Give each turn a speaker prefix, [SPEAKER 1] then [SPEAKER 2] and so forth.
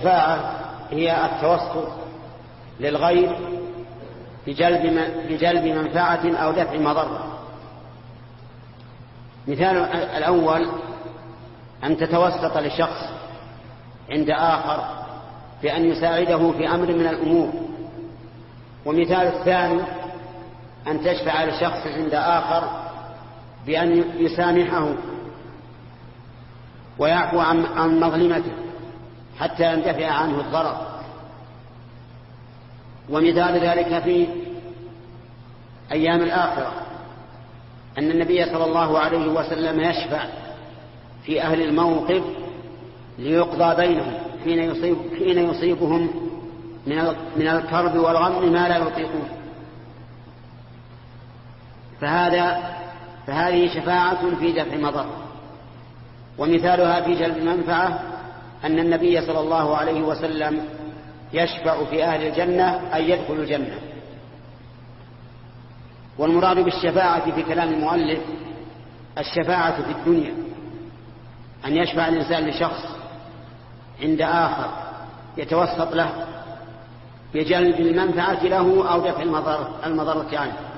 [SPEAKER 1] الشفاعة هي التوسط للغير بجلب منفعة أو دفع مضرة. مثال الأول أن تتوسط لشخص عند آخر بأن يساعده في أمر من الأمور. ومثال الثاني أن تشفع لشخص عند آخر بأن يسامحه ويعفو عن مظلمته حتى يندفع عنه الضرر. ومثال ذلك في أيام الآخرة أن النبي صلى الله عليه وسلم يشفع في أهل الموقف ليقضى بينهم حين يصيبهم من الكرب والغم ما لا يطيقون. فهذه شفاعة في دفع مضر. ومثالها في جلب المنفعة أن النبي صلى الله عليه وسلم يشفع في أهل الجنة أن يدخلوا الجنة. والمراد بالشفاعة في كلام المؤلف الشفاعة في الدنيا، أن يشفع الإنسان لشخص عند آخر يتوسط له بجلب المنفعة له أو دفع المضرة عنه.